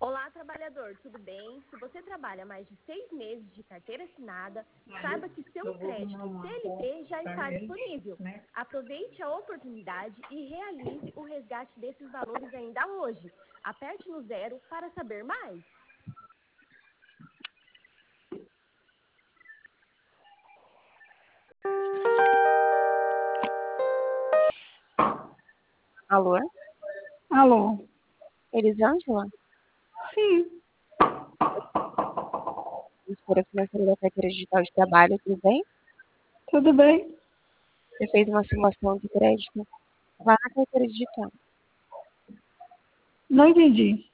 Olá, trabalhador, tudo bem? Se você trabalha mais de 6 meses de carteira assinada, saiba que seu crédito CLT já está disponível. Aproveite a oportunidade e realize o resgate desses valores ainda hoje. Aperte no 0 para saber mais. Alô? Alô? Elisângela? Sim, Gestora financeira da carteira digital de trabalho, tudo bem? tudo bem? Você fez uma simulação de crédito lá na carteira digital. Não entendi.